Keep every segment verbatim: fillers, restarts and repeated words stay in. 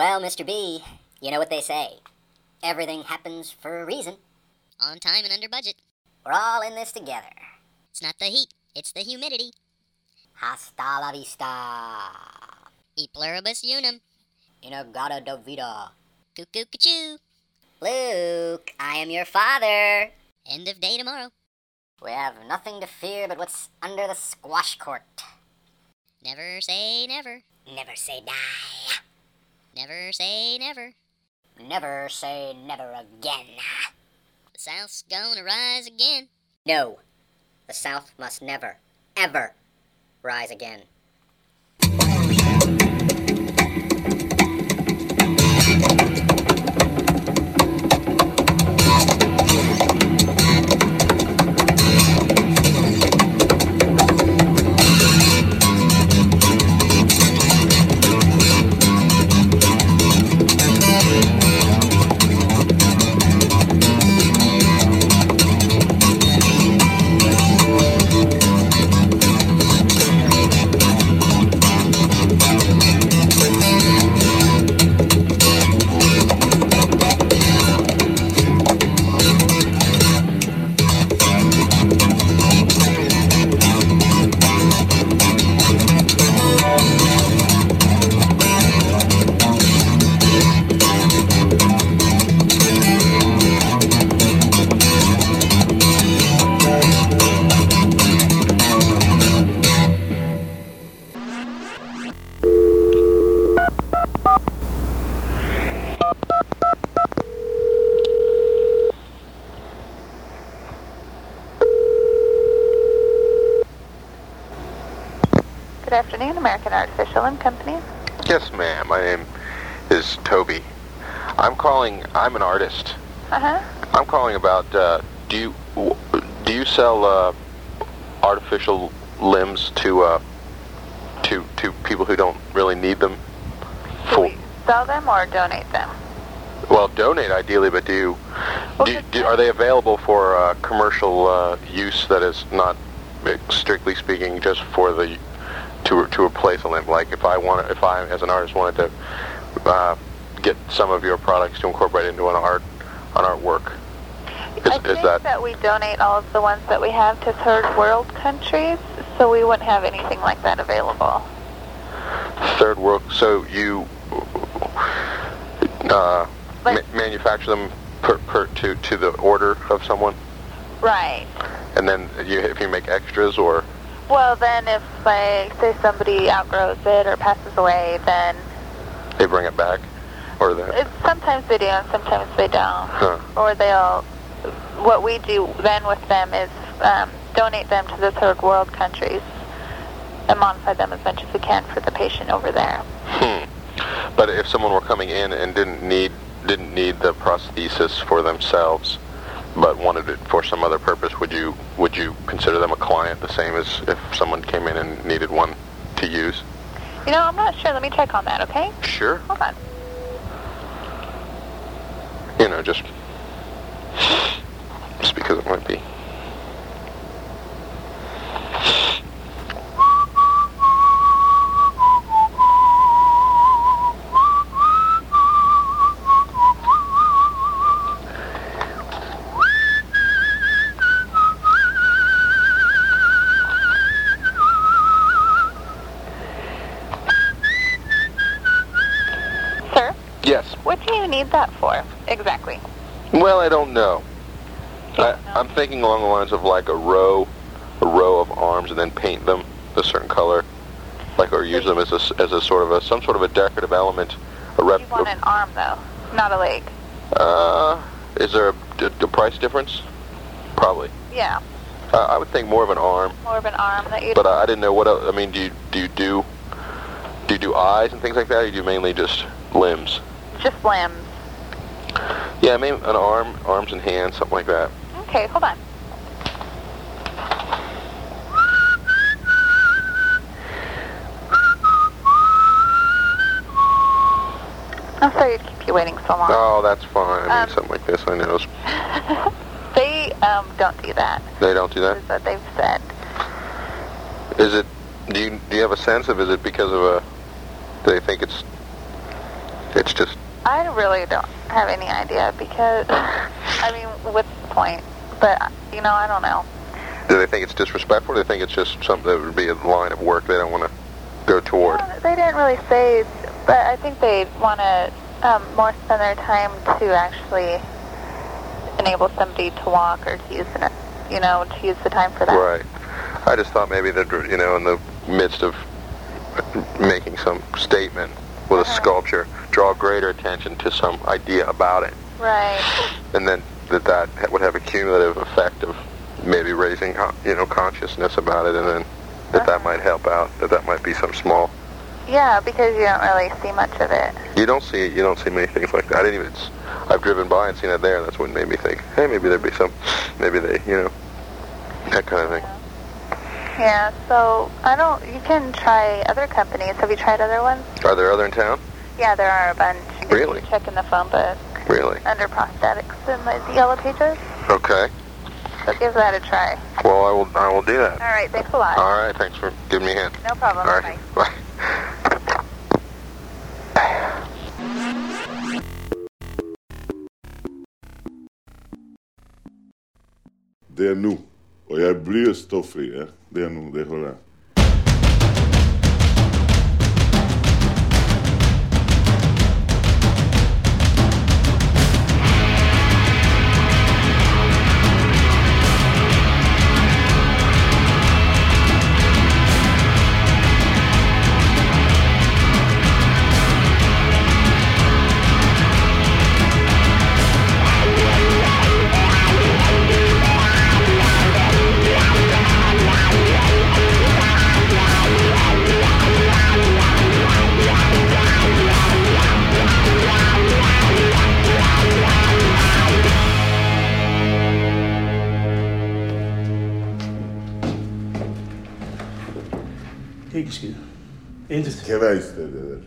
Well, Mister B, you know what they say. Everything happens for a reason. On time and under budget. We're all in this together. It's not the heat, it's the humidity. Hasta la vista. E pluribus unum. Inagata da vida. Cuckoo cachoo. Luke, I am your father. End of day tomorrow. We have nothing to fear but what's under the squash court. Never say never. Never say die. Never say never. Never say never again. The South's gonna rise again. No, the South must never, ever rise again. Good afternoon, American Artificial and Company. Yes, ma'am. My name is Toby. I'm calling. I'm an artist. Uh huh. I'm calling about. Uh, do you do you sell uh, artificial limbs to uh, to to people who don't really need them? Do we sell them or donate them? Well, donate ideally, but do you, Well, do, do are they available for uh, commercial uh, use? That is not, strictly speaking, just for the to to replace a limb. Like if I want, if I as an artist wanted to uh, get some of your products to incorporate into an art an artwork. Is, I is think that, that we donate all of the ones that we have to third world countries, so we wouldn't have anything like that available. third world? So you uh, Like- ma- manufacture them per, per to to the order of someone, Right. and then you if you make extras or. Well, then if, like, say somebody outgrows it or passes away, then They bring it back, or that? it, sometimes they do and sometimes they don't. Huh. Or they'll, what we do then with them is um, donate them to the third world countries and modify them as much as we can for the patient over there. Hmm. But if someone were coming in and didn't need didn't need the prosthesis for themselves, but wanted it for some other purpose, would you would you consider them a client the same as if someone came in and needed one to use? You know, I'm not sure. Let me check on that, okay? Sure. Hold on. You know, just just because it might be. Sir, Yes. what do you need that for, exactly? Well, I don't know. I, I'm thinking along the lines of like a row, a row of arms, and then paint them a certain color, like or use them as a as a sort of a some sort of a decorative element. A rep. You want an arm, though, not a leg. Uh, is there a, a, a price difference? Probably. Yeah, Uh, I would think more of an arm, more of an arm that you but I, I didn't know what else. I mean, do you do you do do you do eyes and things like that? Or do you do mainly just limbs? just limbs. Yeah, maybe an arm, arms and hands, something like that. Okay, hold on. I'm sorry to keep you waiting so long. Oh, that's fine. I mean, Um, something like this, I know. They um, don't do that. They don't do that? Is what they've said. Is it, do you, do you have a sense of, is it because of a, do they think it's It's just... I really don't have any idea because, I mean, what's the point? But, you know, I don't know. Do they think it's disrespectful, or do they think it's just something that would be a line of work they don't want to go toward? Well, they didn't really say, but I think they want to um, more spend their time to actually enable somebody to walk or to use it, you know, to use the time for that. Right. I just thought maybe that, you know, in the midst of making some statement with uh-huh. a sculpture, draw greater attention to some idea about it. Right. And then that that would have a cumulative effect of maybe raising, you know, consciousness about it, and then that uh-huh. that might help out, that that might be some small... Yeah, because you don't really see much of it. You don't see you don't see many things like that. I didn't even... It's, I've driven by and seen it there, and that's what made me think, hey, maybe there'd be some... Maybe they, you know, that kind of thing. Yeah, so I don't... You can try other companies. Have you tried other ones? Are there other in town? Yeah, there are a bunch. Really? You can check in the phone book. Really? Under prosthetics in the yellow pages. Okay. So give that a try. Well, I will I will do that. All right, thanks a lot. All right, thanks for giving me a hand. No problem. All right, Bye. bye. Det är nu. Och jag blir stoffri, ja. Det är nu, det håller. Ikke skid. Intet. Kan være i stedet.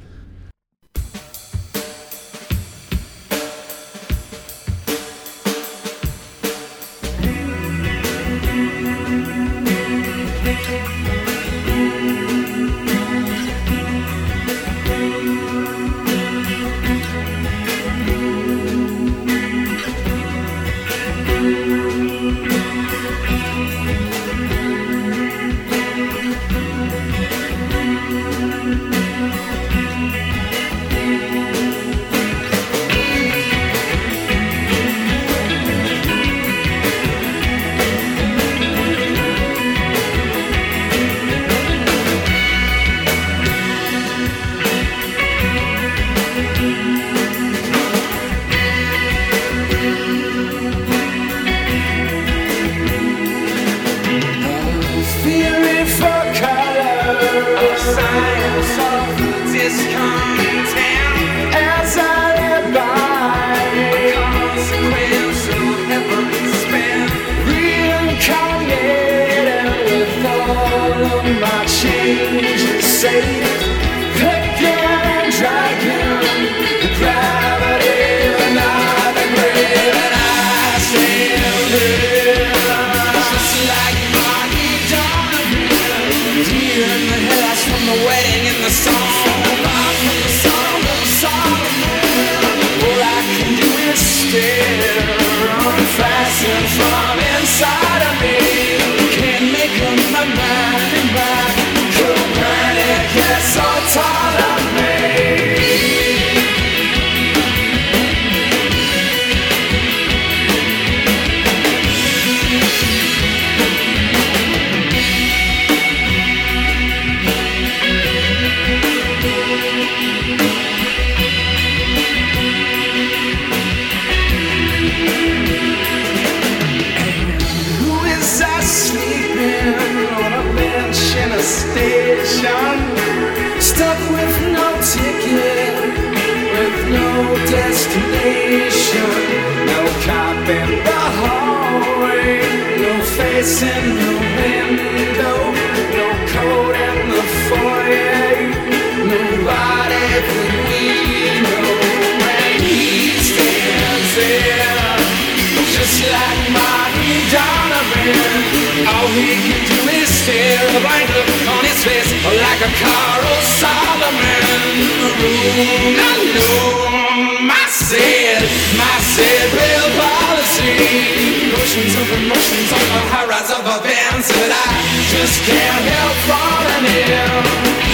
Just like Marty Donovan. All he can do is stare, a blank look on his face, like a Carl Solomon in the room. Alone, my said, my said real policy. Oceans of emotions on the horizon of events that I just can't help falling in.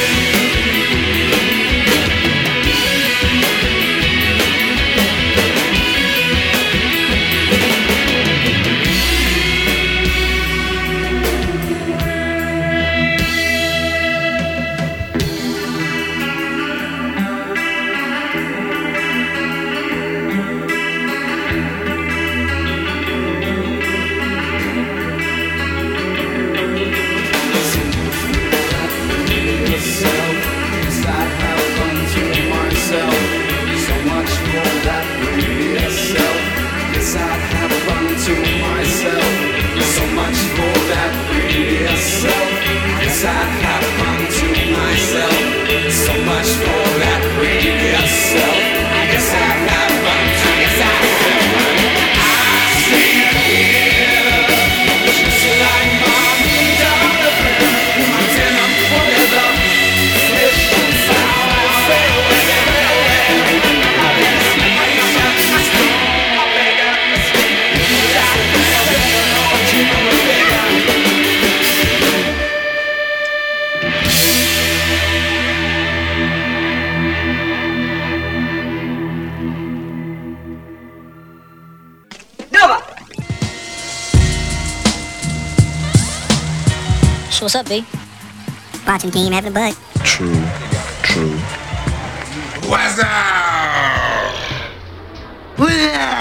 What's up, B? Watching Game, having a bud. True, true. What's up? Yo,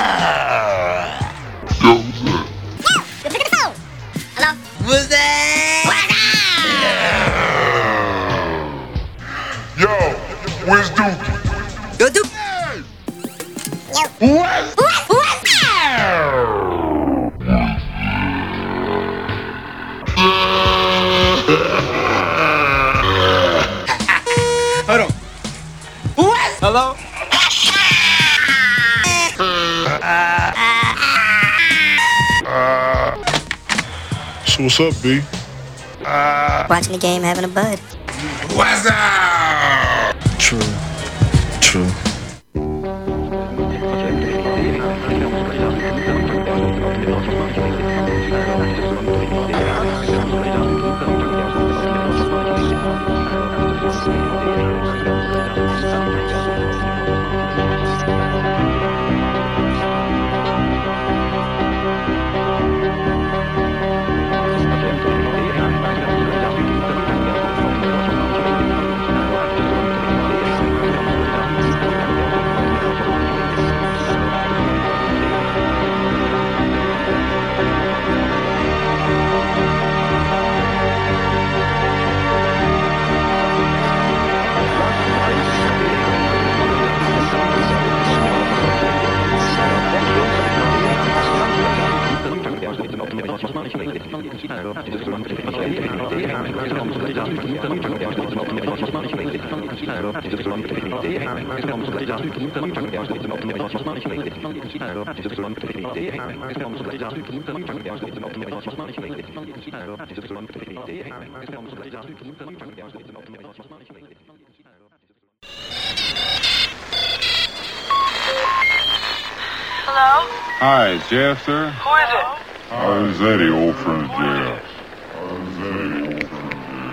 you're picking the phone. Hello? What's that? What's up? Yo, where's Dookie? Yo, Duke. Yo. What? What? What? Hold on. What? Hello? So what's up, B? Watching the game, having a bud. What's up? True, true. Hello? Hi, it's J F, sir. Who is it? Oh, it's Eddie, old friend of J F. Oh, it's Eddie, old friend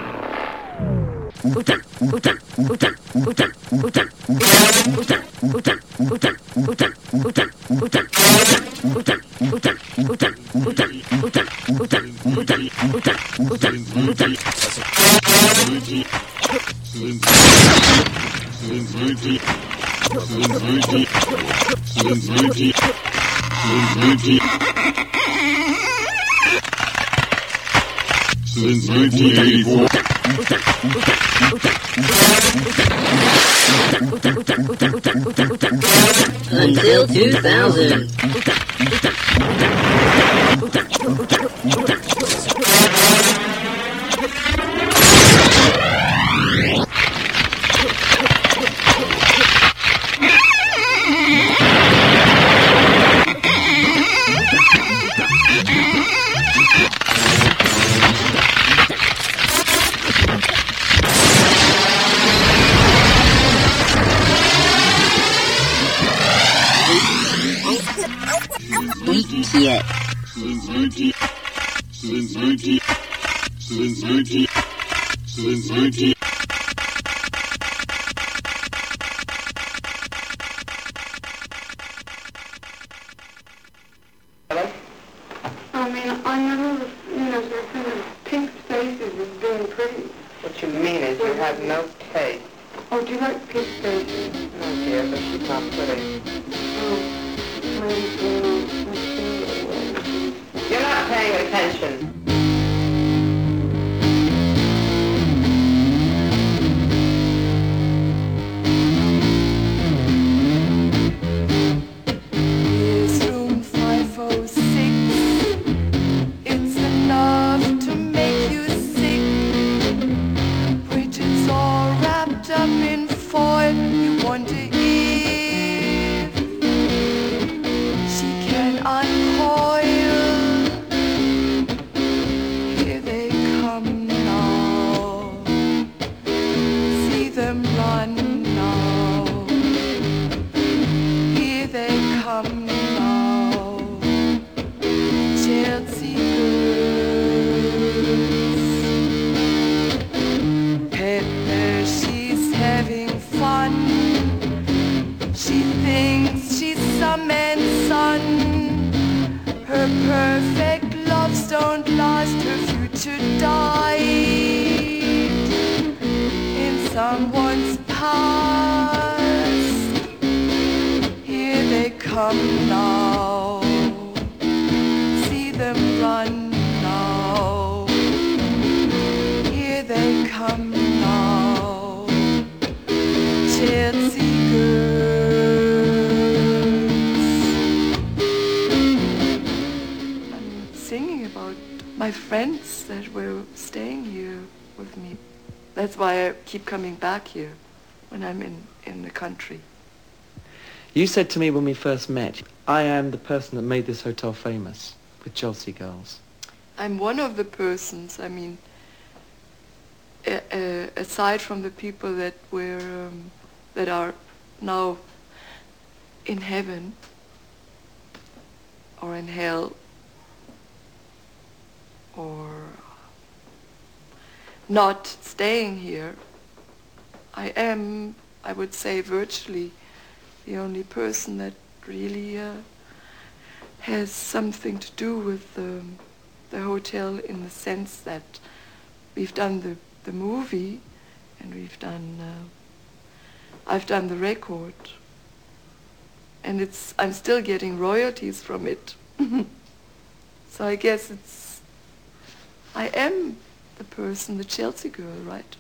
Since nineteen eighty-four. Until two thousand. yet. Slinsnurky. Slinsnurky. Slinsnurky. Slinsnurky. I mean, I never, you know, there's kind of pink spaces as being pretty. What you mean is you have no taste. Oh, do you like pink spaces? No, dear, but she's not pretty. Oh, well, uh, You're not paying attention. Here's room five oh six. It's enough to make you sick. Bridget's all wrapped up in foil. You wonder if she can uncoil. Here they come now. See them run now. Here they come now. Chelsea girls. Pepper, she's having fun. She thinks she's some man's son. Her perfect loves don't last. Her future died in someone's past. Here they come now. See them run now. Here they come now. Chelsea girls. I'm singing about my friends that were staying here with me. That's why I keep coming back here when I'm in, in the country. You said to me when we first met, I am the person that made this hotel famous with Chelsea Girls. I'm one of the persons, I mean, uh, uh, aside from the people that were, um, that are now in heaven or in hell or not staying here, I am, I would say, virtually the only person that really uh, has something to do with um, the hotel, in the sense that we've done the, the movie and we've done, uh, I've done the record, and it's, I'm still getting royalties from it. So I guess it's, I am the person, the Chelsea girl, right?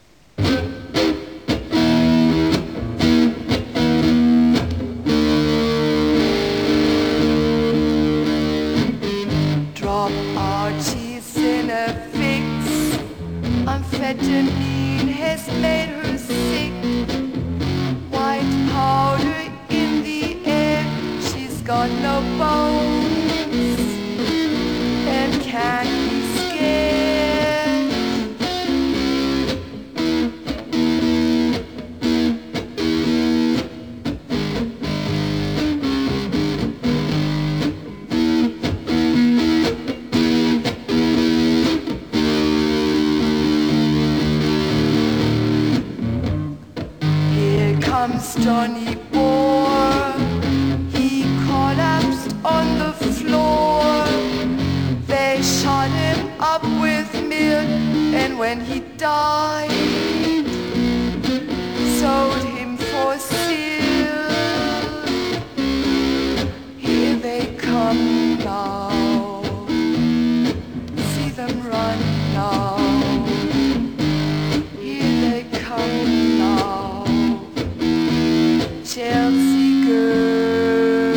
Drop Archie's in a fix. Amphetamine has made her sick. White powder in the air. She's got no bones and can't be scared. Comes Johnny Bohr. He collapsed on the floor. They shot him up with milk, and when he died, sold him for silk. Here they come now. See them run now. Here they come now. Chelsea girls.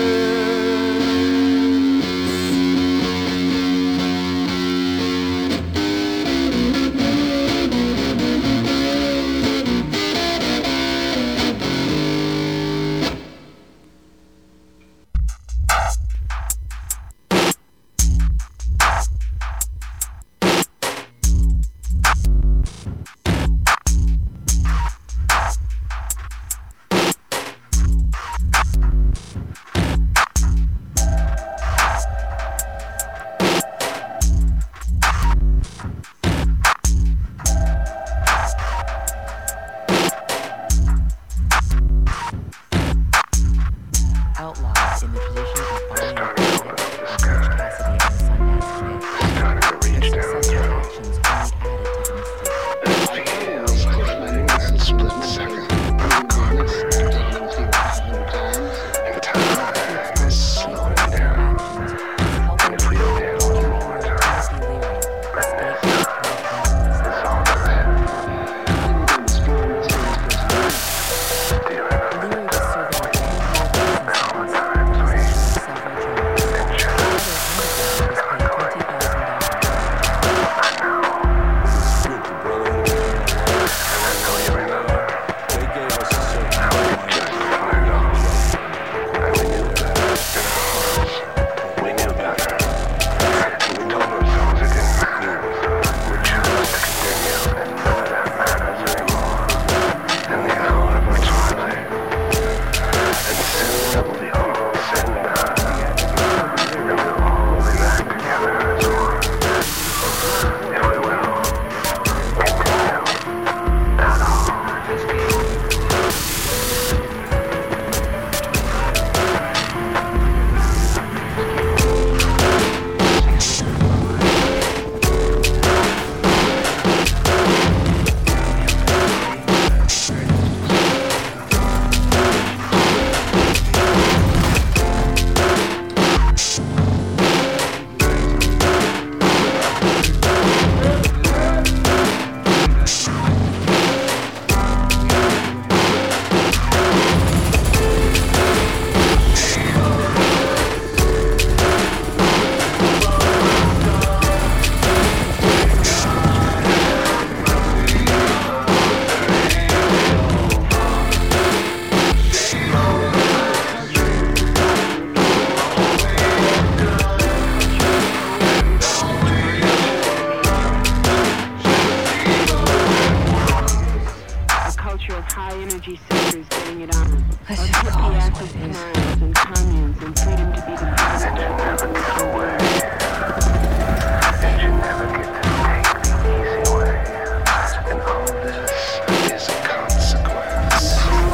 culture of high energy centers getting it on. Of hippie acid smiles and communes and freedom to be the president. never get away. And you never get to take the easy way. And all this is a consequence.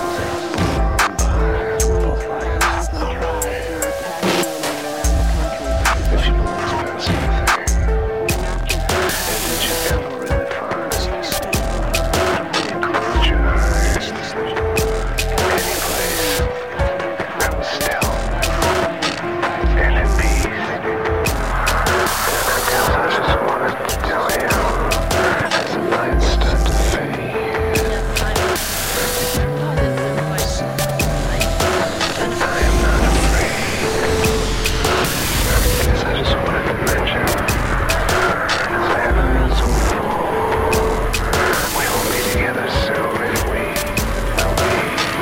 If you lose past anything, and did you ever really find you close your eyes, any place that was still and at peace. I just wanted to tell you, as the lights start to fade, I am not afraid. Because I just wanted to mention, as I haven't been so long, we will be together soon if we, will be.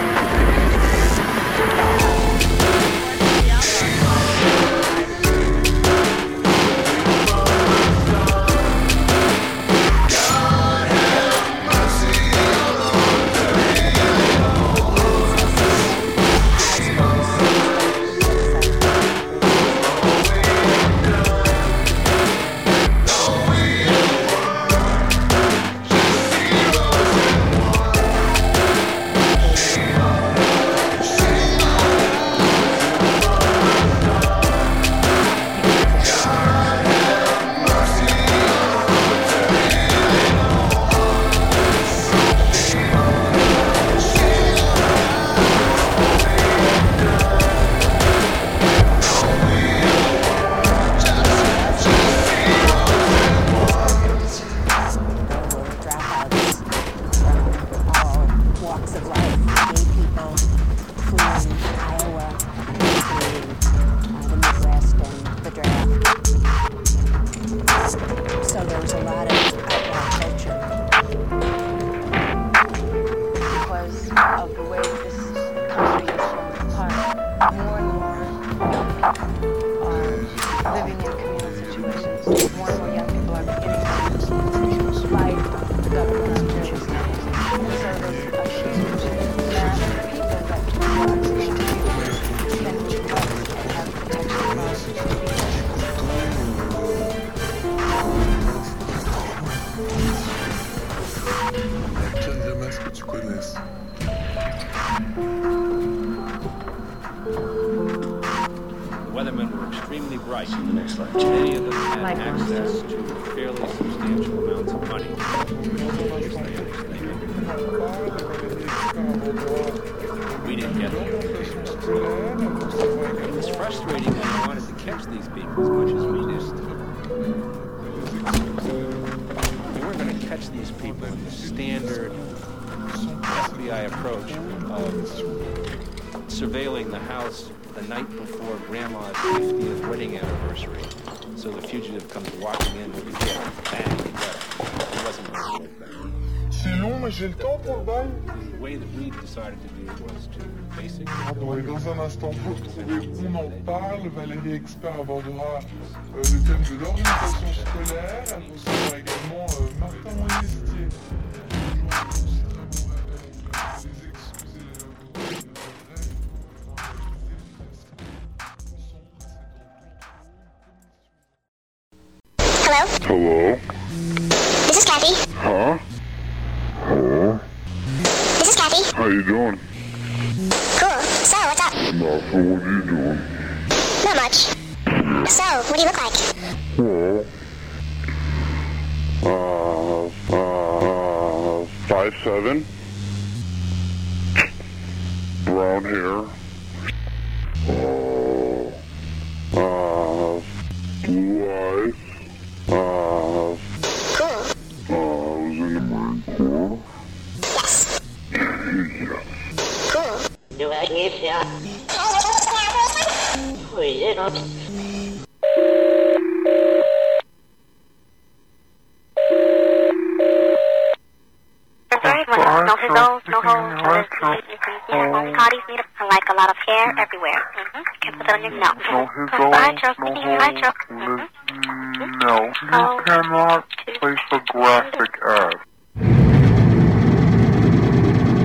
Surveilling the house the night before Grandma's fiftieth wedding anniversary, so the fugitive comes walking in with a gift. Bang, he got it. It wasn't going to work that. C'est long, mais j'ai le temps pour le bal. The way that we decided to do was to basically... Pardon, et dans un instant, pour retrouver On en parle, Valérie Expert abordera euh, le thème de l'orientation scolaire. Elle recevra également euh, Martin Monestier. Hello? This is Kathy. Huh? Hello? This is Kathy. How you doing? Cool. So, what's up? Nothing. What are you doing? Not much. So, what do you look like? Well, uh, uh, five seven, brown hair, uh, uh, blue eyes. Uh, cool. Uh, I was in the Marine Corps. Yes. Yes. Cool. Do I give ya? Who is it? No fizzles, no holes, no bodies made up like a lot of hair everywhere. Mm-hmm. Can't put that on your nose. No hizzles, no holes. No, you cannot place a graphic ad.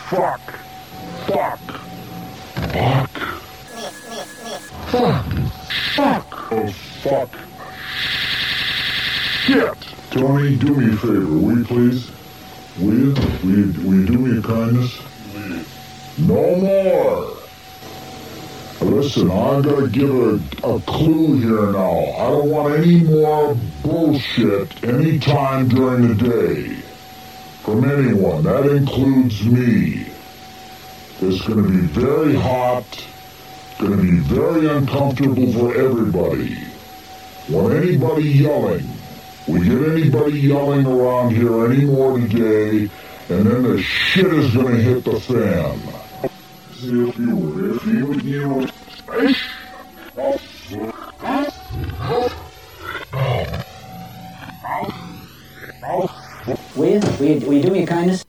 fuck. Fuck. Fuck. Fuck. Fuck. Oh, fuck. Shit. Tony, do me a favor, will you please? Will you? Will you, will you do me a kindness? No more. Listen, I gotta give a, a clue here now. I don't want any more bullshit any time during the day. From anyone. That includes me. It's gonna be very hot. It's gonna be very uncomfortable for everybody. Want anybody yelling? We get anybody yelling around here anymore today, and then the shit is gonna hit the fan. See if you would, if you would, you would. Will, will, you, will you do me a kindness?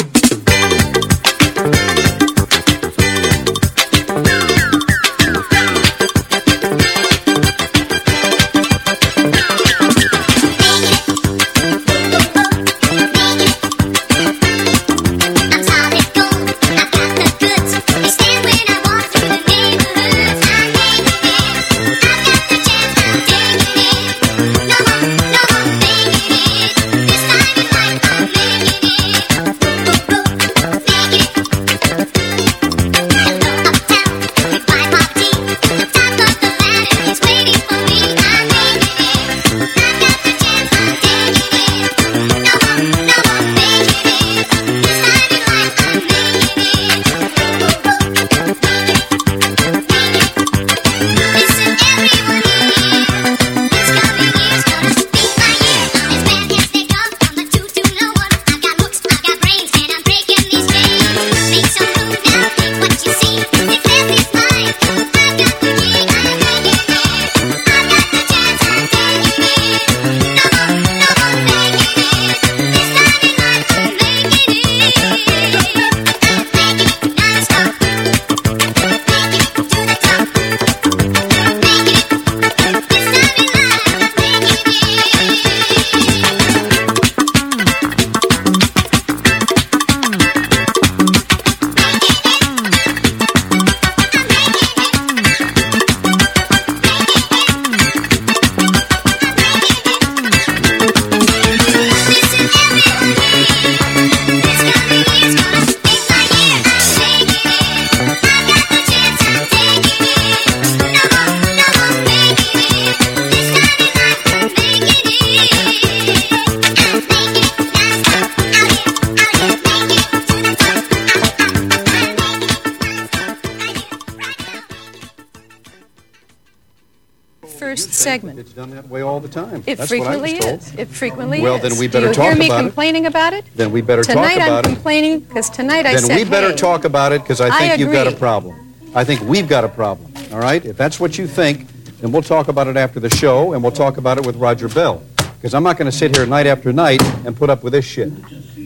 Segment. It's done that way all the time. It That's frequently what I was told. is. It frequently well, is. then we better Do you talk hear me about complaining it. about it? Then we better tonight talk about I'm it. complaining because tonight I then said, we better hey, talk about it because I think I you've got a agree. problem. I think we've got a problem. All right? If that's what you think, then we'll talk about it after the show, and we'll talk about it with Roger Bell. Because I'm not going to sit here night after night and put up with this shit.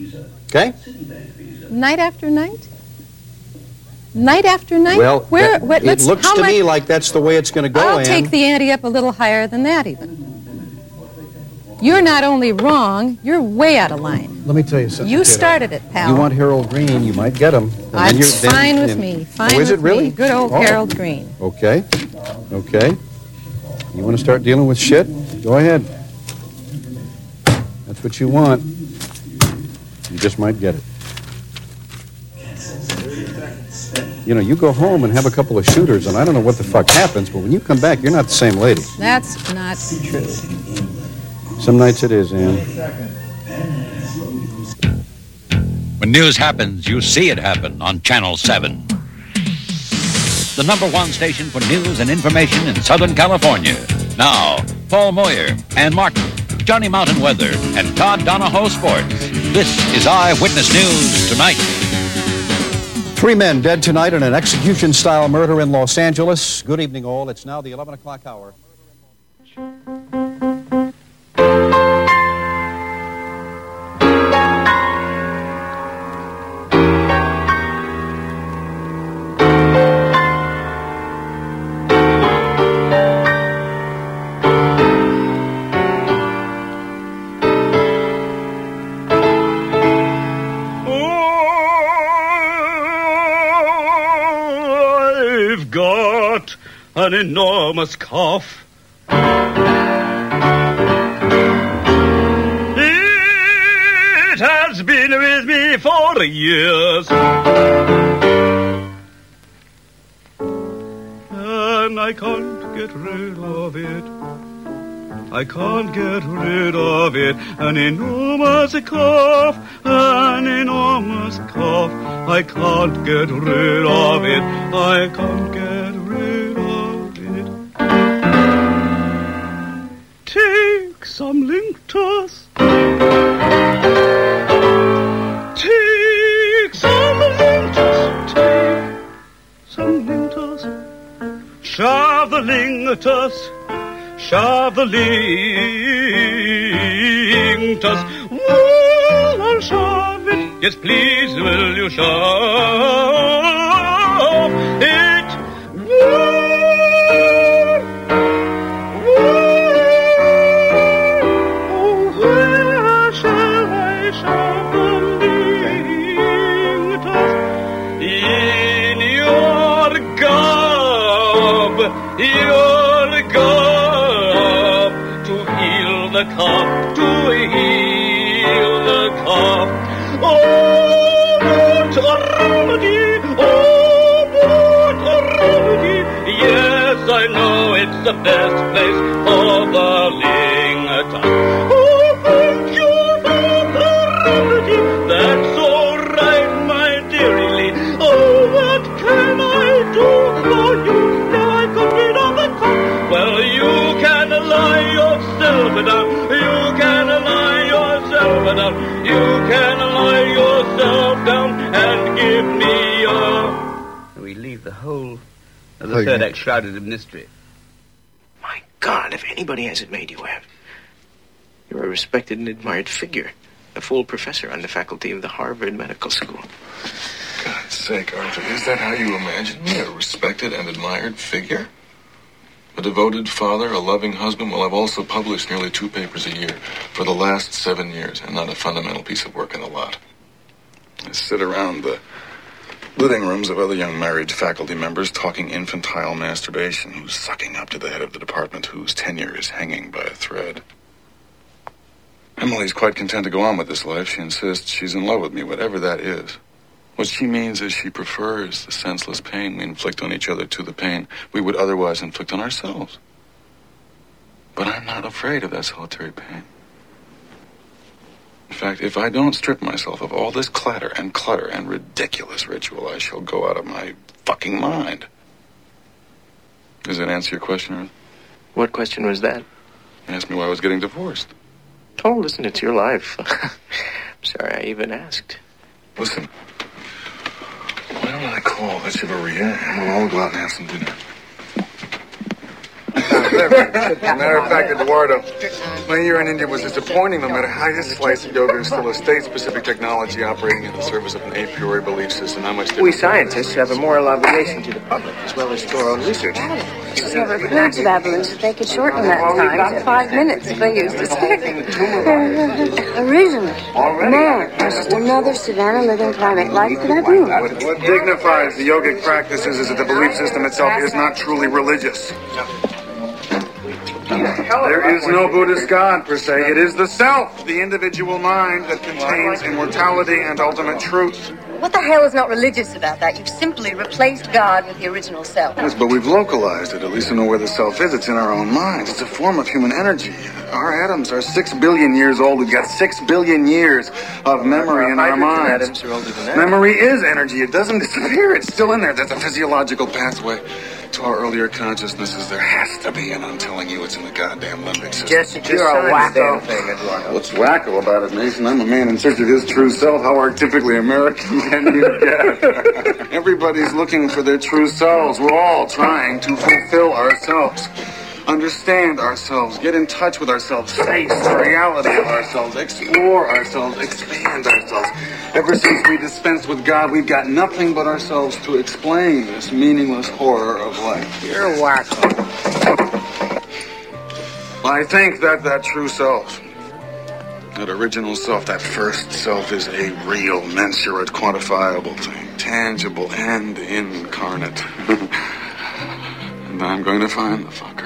Okay? Night after night? Night after night? Well, Where, that- what, it let's, looks how to much, me like that's the way it's going to go, I'll Ann. take the ante up a little higher than that even. You're not only wrong, you're way out of line. Let me tell you something. You kiddo. started it, pal. You want Harold Green, you might get him. And then you're- It's then- fine with then- me. Fine Oh, is with it really? me. Good old Oh. Harold Green. Okay. Okay. You want to start dealing with shit? Go ahead. That's what you want. You just might get it. You know, you go home and have a couple of shooters, and I don't know what the fuck happens, but when you come back, you're not the same lady. That's not true. Some nights it is, Ann. When news happens, you see it happen on Channel seven. The number one station for news and information in Southern California. Now, Paul Moyer, Ann Martin, Johnny Mountain Weather, and Todd Donahoe Sports. This is Eyewitness News Tonight. Three men dead tonight in an execution-style murder in Los Angeles. Good evening, all. It's now the eleven o'clock hour. an enormous cough. It has been with me for years, and I can't get rid of it. I can't get rid of it. An enormous cough, an enormous cough. I can't get rid of it. I can't get rid of it. Take some Linctus. Take some Linctus. Take some Linctus. Shove the Linctus. Shove the Linctus. Well, I'll shove it. Yes, please, will you shove it? Well, well, oh, where shall I shove the Linctus? In your gob, your gob. The cough, to heal the cough. Oh, what a remedy! Oh, what a remedy! Yes, I know it's the best place for the Linctus. Oh, thank you for the remedy. That's all right, my dearie. Oh, what can I do for you? Now I got rid of the cough. Well, you can lie yourself down. You can lie yourself down. You can lie yourself down and give me your... We leave the whole of the Hey, third man. act shrouded in mystery. My God, if anybody hasn't made you have. You're a respected and admired figure. A full professor on the faculty of the Harvard Medical School. God's sake, Arthur, is that how you imagine me? A respected and admired figure? A devoted father, a loving husband. Well, I've also published nearly two papers a year for the last seven years, and not a fundamental piece of work in the lot. I sit around the living rooms of other young married faculty members talking infantile masturbation, who's sucking up to the head of the department, whose tenure is hanging by a thread. Emily's quite content to go on with this life. She insists she's in love with me, whatever that is. What she means is she prefers the senseless pain we inflict on each other to the pain we would otherwise inflict on ourselves. But I'm not afraid of that solitary pain. In fact, if I don't strip myself of all this clatter and clutter and ridiculous ritual, I shall go out of my fucking mind. Does that answer your question, Earth? What question was that? You asked me why I was getting divorced. Oh, listen, it's your life. I'm sorry I even asked. Listen, why don't I call Echeverria and we'll all go out and have some dinner? As a matter of fact, Eduardo, my year in India was disappointing. No matter how you slice it, yoga is still a state-specific technology operating in the service of an a priori belief system. How much different? We scientists have a moral obligation to the public, as well as to our own research. It's never occurred to baboons that they could shorten that time to five minutes if they used a stick. Originally, man was just another savanna living primate like the baboon. What, what dignifies the yogic practices is that the belief system itself is not truly religious. There is no Buddhist God, per se. It is the self, the individual mind that contains immortality and ultimate truth. What the hell is not religious about that? You've simply replaced God with the original self. Yes, but we've localized it, at least to know where the self is. It's in our own minds. It's a form of human energy. Our atoms are six billion years old. We've got six billion years of memory in our minds. Atoms are older than that. Memory is energy. It doesn't disappear. It's still in there. That's a physiological pathway to our earlier consciousnesses. There has to be, and I'm telling you, it's in the goddamn limbic system. Jesse, you're a wacko. What's wacko about it, Mason? I'm a man in search of his true self. How archetypically American can you get? Everybody's looking for their true selves. We're all trying to fulfill ourselves. Understand ourselves, get in touch with ourselves, face the reality of ourselves, explore ourselves, expand ourselves. Ever since we dispensed with God, we've got nothing but ourselves to explain this meaningless horror of life. You're a wacko. I think that that true self, that original self, that first self is a real, mensurate, quantifiable thing, tangible and incarnate. And And I'm going to find the fucker.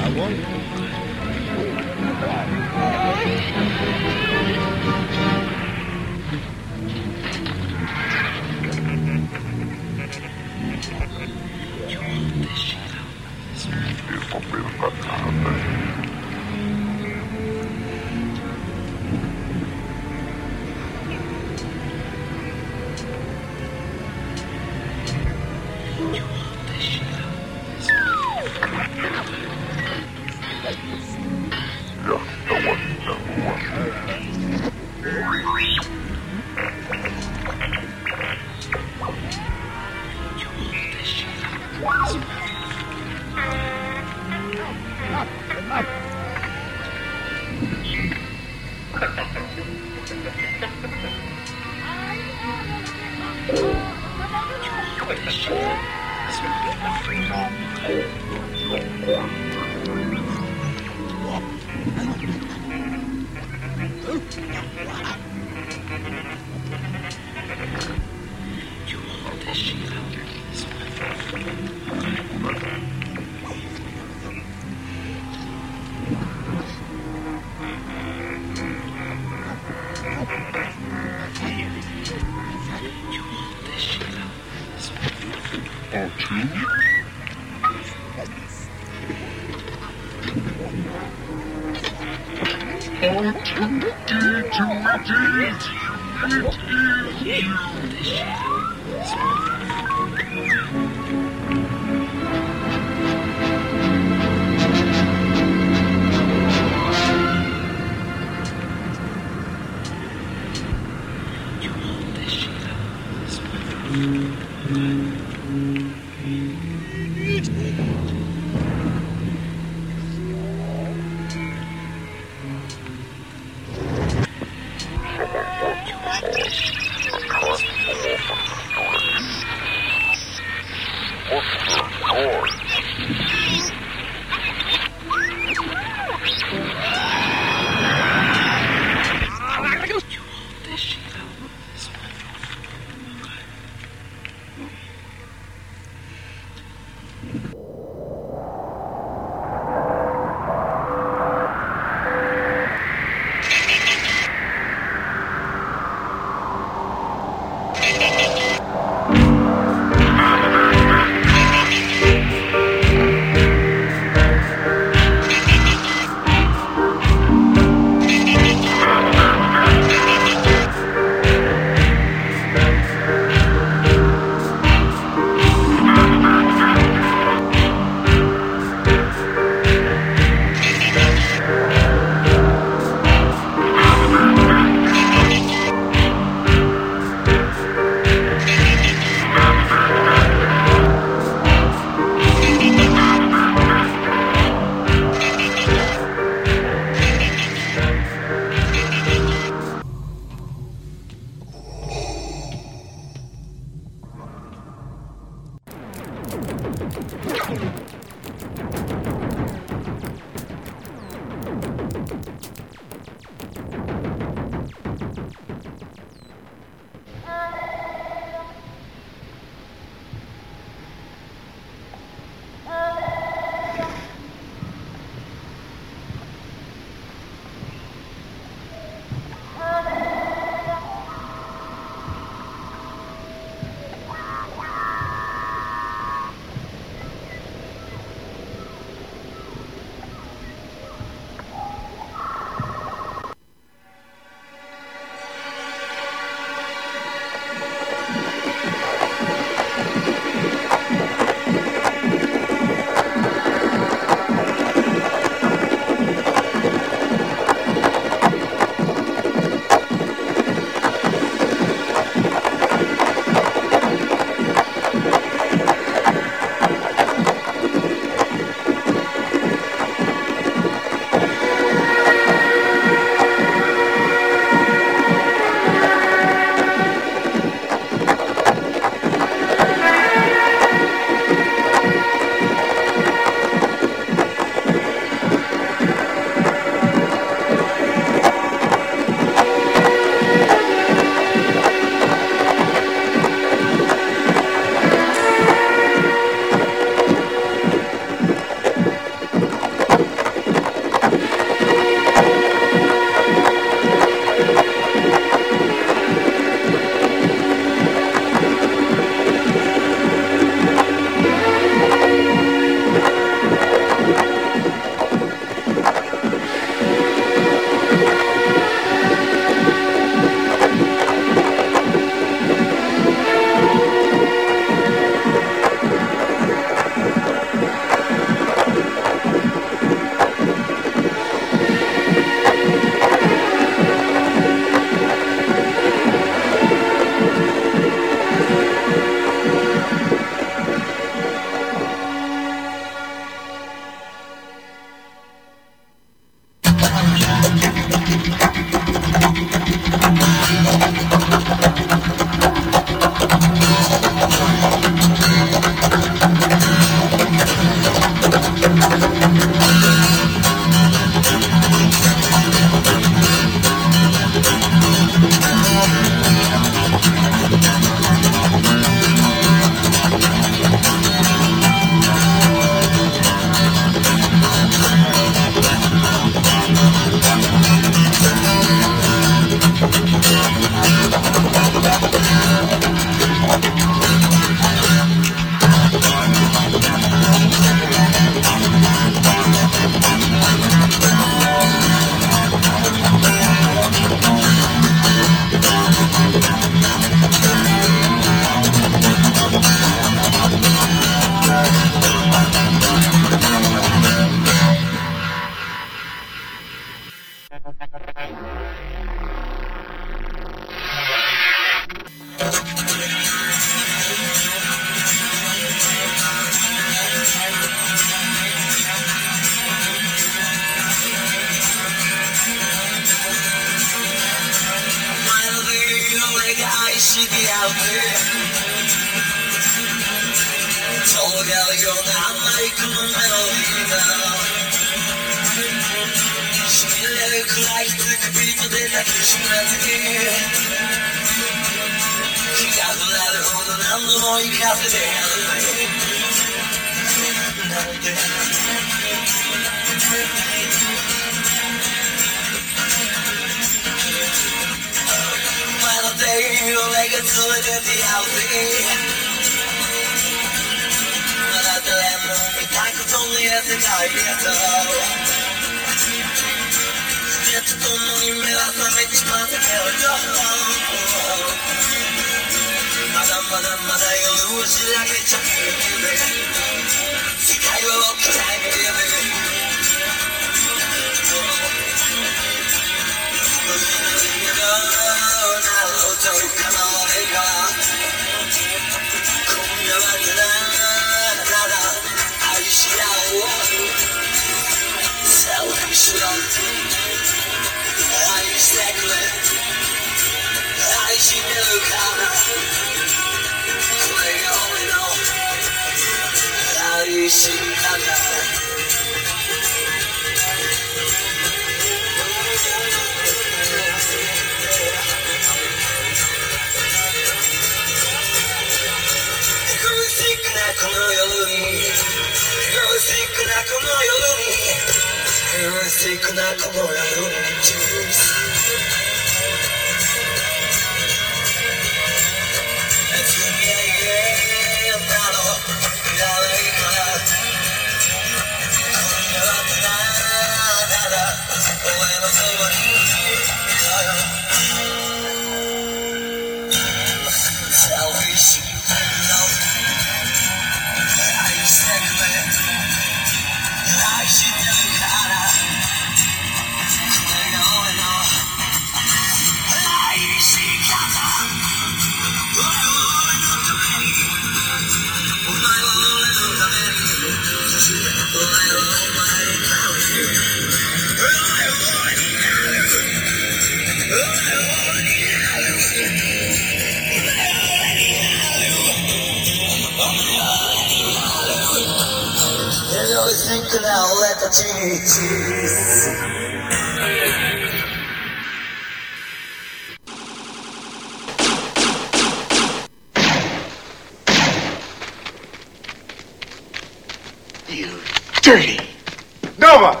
Dirty. Nova!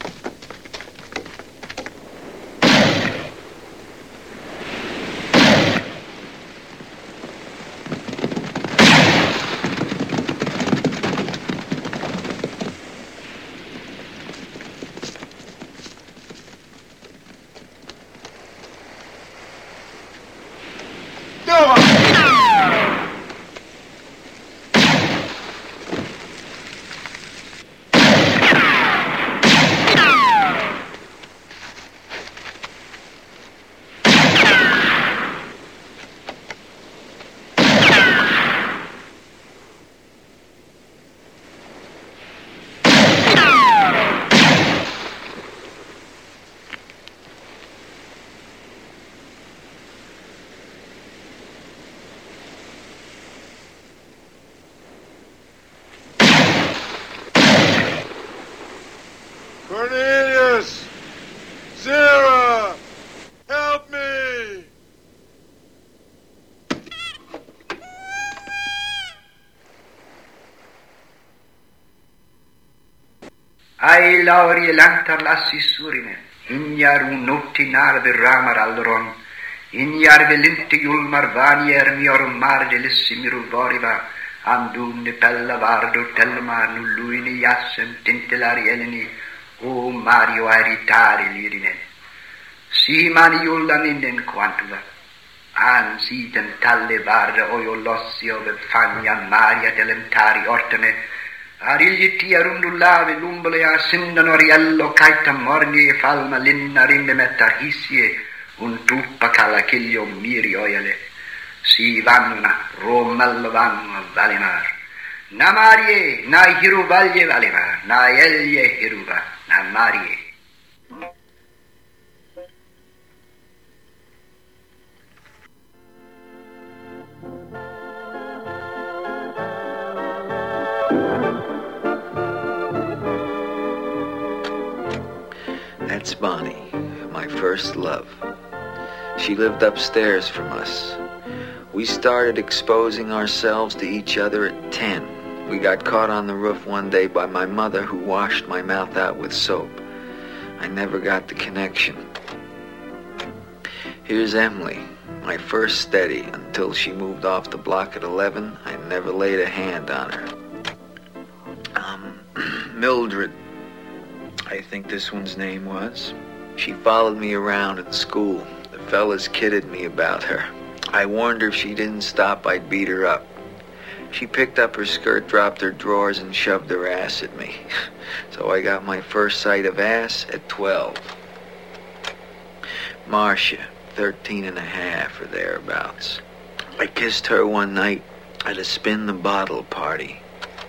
Cornelius! Sarah! Help me! Ai lauri lantar lassi surine, ignar un notti narve ramar alron, ignar velinti julmar vanier mior marge lissimir voriva, andunne pella vardo telma nulluini jassem tintelari eleni, o Mario airitari lirine. Si mani jullan innen quantuva, an siten talle varda oio lossio ve fagna Maria delentari ortene, arigliti arundullave lumbole a sindano riello caita morni e falma linna rimbe mettar hissie, un tuppa cala chiglio miri oiale. Si vanna, romello vanno valimar. Na Marie, na hiruvaglie valimar, na ellie hiruva, na Marie. That's Bonnie, my first love. She lived upstairs from us. We started exposing ourselves to each other at ten. We got caught on the roof one day by my mother, who washed my mouth out with soap. I never got the connection. Here's Emily, my first steady. Until she moved off the block at eleven, I never laid a hand on her. Um, Mildred, I think this one's name was. She followed me around in school. The fellas kidded me about her. I warned her if she didn't stop, I'd beat her up. She picked up her skirt, dropped her drawers, and shoved her ass at me. So I got my first sight of ass at twelve. Marcia, thirteen and a half or thereabouts. I kissed her one night at a spin the bottle party.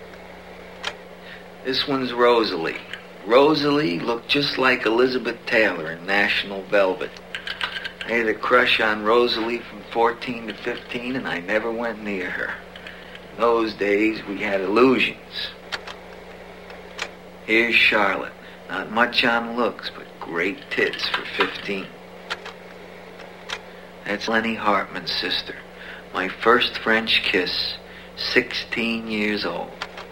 This one's Rosalie. Rosalie looked just like Elizabeth Taylor in National Velvet. I had a crush on Rosalie from fourteen to fifteen, and I never went near her. In those days, we had illusions. Here's Charlotte. Not much on looks, but great tits for fifteen. That's Lenny Hartman's sister. My first French kiss, sixteen years old.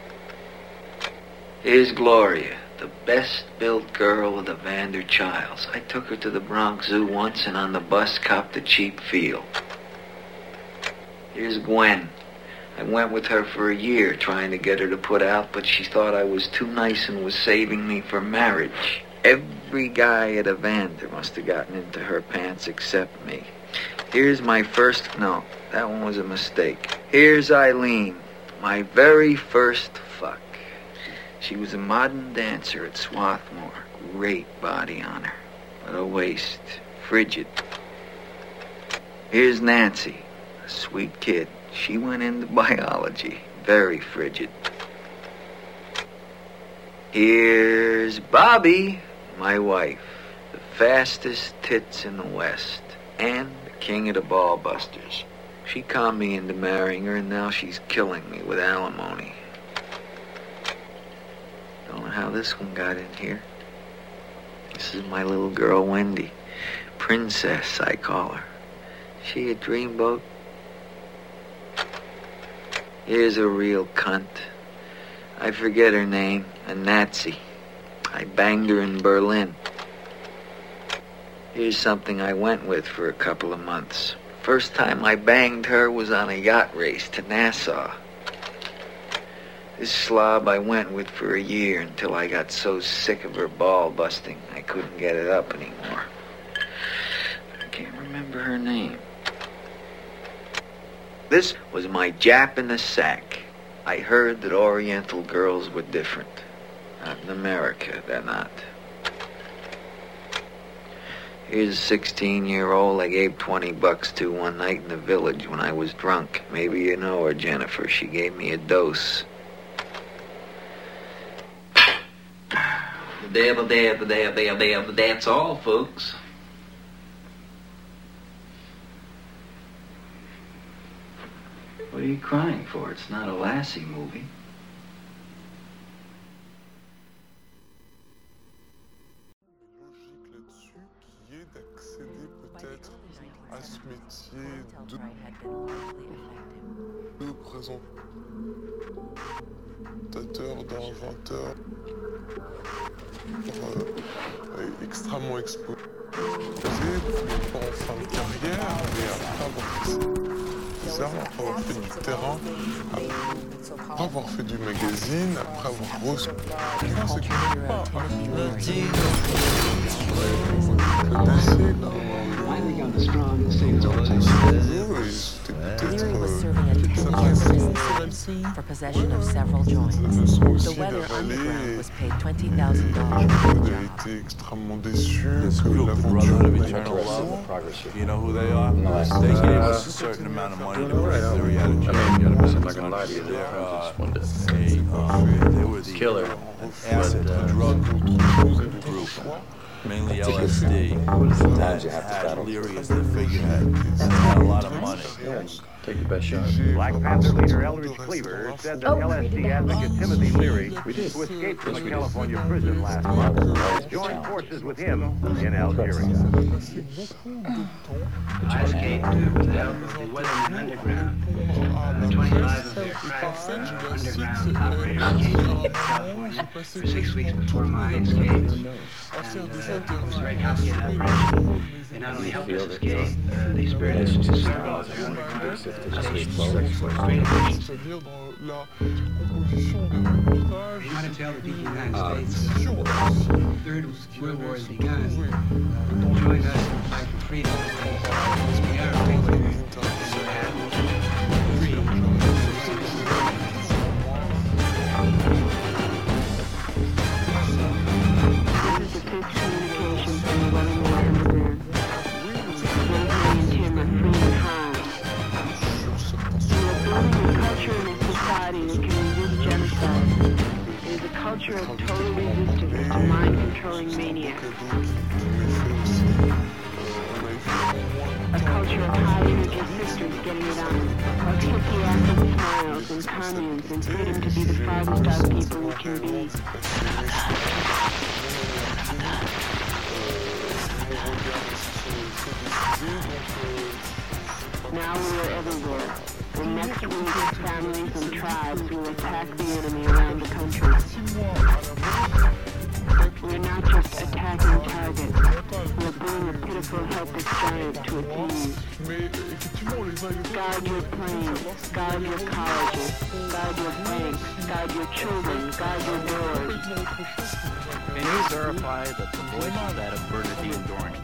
Here's Gloria, the best-built girl of the Vander Childs. I took her to the Bronx Zoo once and on the bus copped a cheap feel. Here's Gwen. I went with her for a year trying to get her to put out, but she thought I was too nice and was saving me for marriage. Every guy at a Vander must have gotten into her pants except me. Here's my first... No, that one was a mistake. Here's Eileen, my very first fuck. She was a modern dancer at Swarthmore. Great body on her, but a waist, frigid. Here's Nancy, a sweet kid. She went into biology, very frigid. Here's Bobby, my wife, the fastest tits in the West, and the king of the ball busters. She conned me into marrying her, and now she's killing me with alimony. Don't know how this one got in here. This is my little girl, Wendy. Princess, I call her. She a dreamboat. Here's a real cunt. I forget her name, a Nazi. I banged her in Berlin. Here's something I went with for a couple of months. First time I banged her was on a yacht race to Nassau. This slob I went with for a year until I got so sick of her ball busting I couldn't get it up anymore. I can't remember her name. This was my Jap in the sack. I heard that Oriental girls were different. Not in America, they're not. Here's a sixteen-year-old I gave twenty bucks to one night in the village when I was drunk. Maybe you know her, Jennifer. She gave me a dose. There, there, there, there, there, that's all, folks. What are you crying for? It's not a Lassie movie. Peut-être à ce métier de, de présentateur, d'inventeur, euh, extrêmement exposé, pas en fin de carrière, mais après avoir fait ça, après avoir fait du terrain, après avoir fait du magazine, après avoir reçu... C'est que pas for possession of several joints. The weather underground was paid twenty thousand dollars for the job. Extrêmement déçu que l'aventure You know who they are? No, they gave us a certain amount of money to break their reality. I mean, you gotta, I'm not gonna lie to you. They're, uh, a, um, they were the killer, an acid uh, drug group, mainly L S D, that had Leary as their figurehead, and had a lot of money. Take the best shot. Black Panther leader Eldridge Cleaver said that L S D advocate Timothy Leary, who escaped from a California prison last month, has joined forces with him in Algeria. I escaped with the help of the Weatherman Underground. Uh, twenty-five of their crack uh, underground operators came to California for six weeks before my escape. And uh, I was very happy at that operation. They not only helped us escape, uh, they spared us to several other underground stations for great efficiency. You want to tell the people of the United States uh, the Third World War has begun. Join us in the fight for freedom. We are free. We're happy. Free. This is the fifth communication from the Weatherman Underground. Rosemary and Tim are free and home. We are building a culture and a society that can resist genocide. It is a culture of total resistance to mind-controlling maniacs. A culture of high-energy sisters getting it on, of hippie acid smiles and communes and freedom to be the farthest out people we can be. Now we are everywhere. And next week, families and tribes will attack the enemy around the country. We're not just attacking targets. We're bringing a pitiful, helpless giant to its knees. Guard your planes, guard your colleges, guard your banks, guard your children, guard your doors. Can you verify that the voice is that of Bernadine Dorney?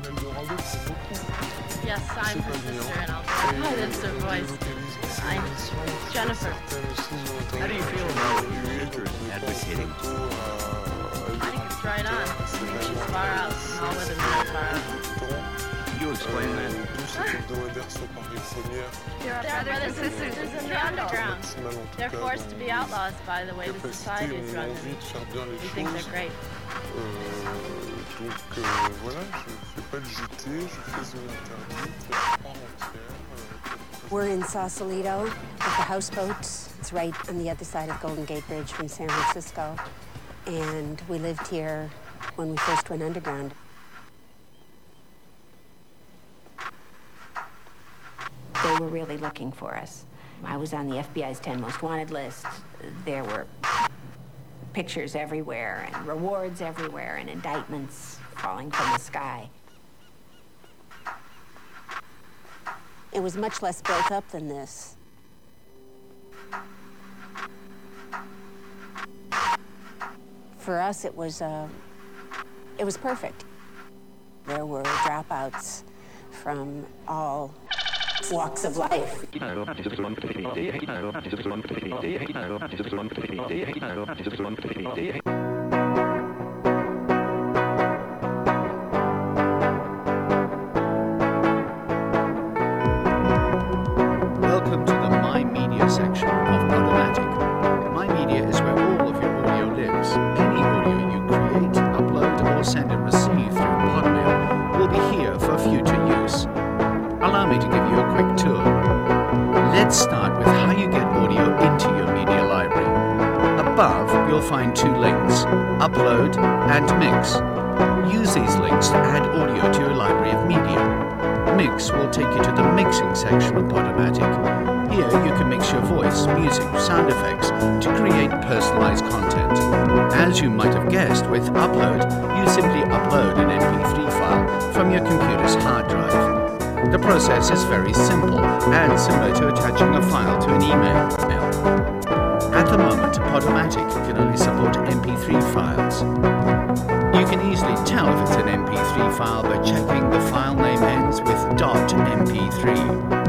Yes, I'm her sister, and I'll verify that it's her voice. I'm Jennifer. How do you feel about what your sister is advocating? I think it's right on. She's far out, and all women are far out. Could you explain that? There are brothers and sisters in the underground. They're forced to be outlaws by the way the society is run. We think they're great. Donc euh, voilà, je fais pas le J T, je fais zone interdite, part entière. We're in Sausalito at the houseboats. It's right on the other side of Golden Gate Bridge from San Francisco. And we lived here when we first went underground. They were really looking for us. I was on the F B I's ten most wanted list. There were pictures everywhere and rewards everywhere and indictments falling from the sky. It was much less built up than this. For us, it was, uh, it was perfect. There were dropouts from all walks of life. Welcome to the My Media section of Podomatic. My Media is where all of your audio lives. Any audio you create, upload, or send and receive through Podmail will be here for future use. Allow me to give you a quick tour. Let's start with how you get audio into your media library. Above, you'll find two links, Upload and Mix. Use these links to add audio to your library of media. Mix will take you to the mixing section of Podomatic. Here you can mix your voice, music, sound effects to create personalized content. As you might have guessed, with Upload, you simply upload an M P three file from your computer's hard drive. The process is very simple and similar to attaching a file to an email. At the moment, Podomatic can only support M P three files. You can easily tell if it's an M P three file by checking the file name ends with .m p three.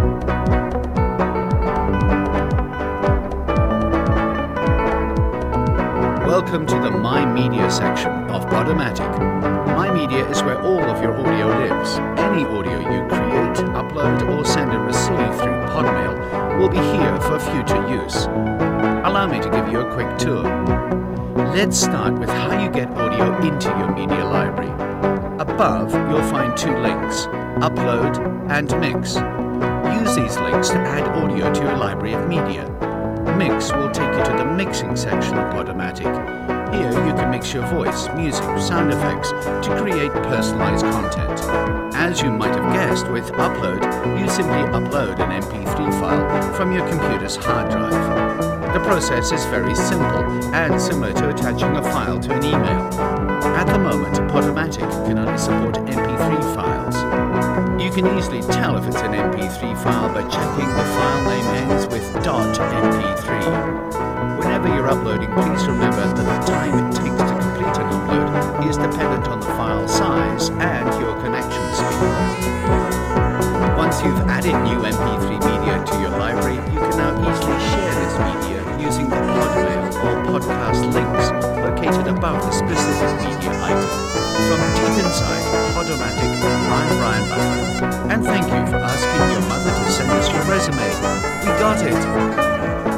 Welcome to the My Media section of Podomatic. My Media is where all of your audio lives. Any audio you create, upload, or send and receive through Podmail will be here for future use. Allow me to give you a quick tour. Let's start with how you get audio into your media library. Above, you'll find two links, Upload and Mix. Use Use these links to add audio to your library of media. Mix will take you to the mixing section of Podomatic. Here you can mix your voice, music, sound effects to create personalized content. As you might have guessed, with Upload, you simply upload an M P three file from your computer's hard drive. The process is very simple and similar to attaching a file to an email. At the moment, Podomatic can only support M P three files. You can easily tell if it's an M P three file by checking the file name ends with .m p three. Whenever you're uploading, please remember that the time it takes to complete an upload is dependent on the file size and your connection speed. Once you've added new M P three media to your library, you can now easily share this media using the Podmail or podcast links located above the specific media item. From deep inside Podomatic, I'm Brian Butler, and thank you for asking your mother to send us your resume. We got it!